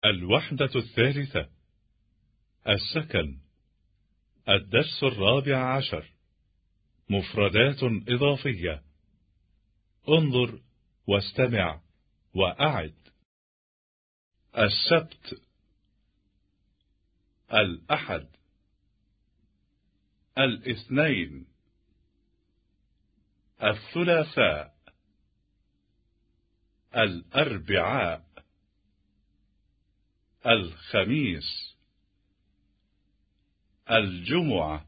الوحدة الثالثة. السكن. الدرس 14. مفردات إضافية. انظر واستمع وأعد. السبت، الأحد، الاثنين، الثلاثاء، الأربعاء، الخميس، الجمعة،